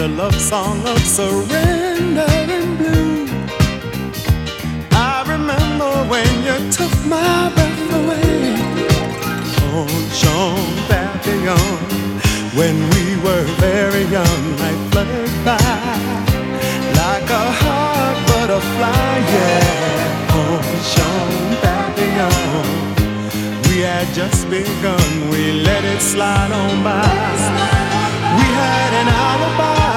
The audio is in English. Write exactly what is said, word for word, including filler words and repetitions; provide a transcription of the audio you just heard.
the love song of surrender and blue. I remember when you took my breath away on Jean Papillon. When we were very young, life fluttered by like a hot butterfly, yeah, on Jean Papillon. We had just begun, we let it slide on by. We had an alibi.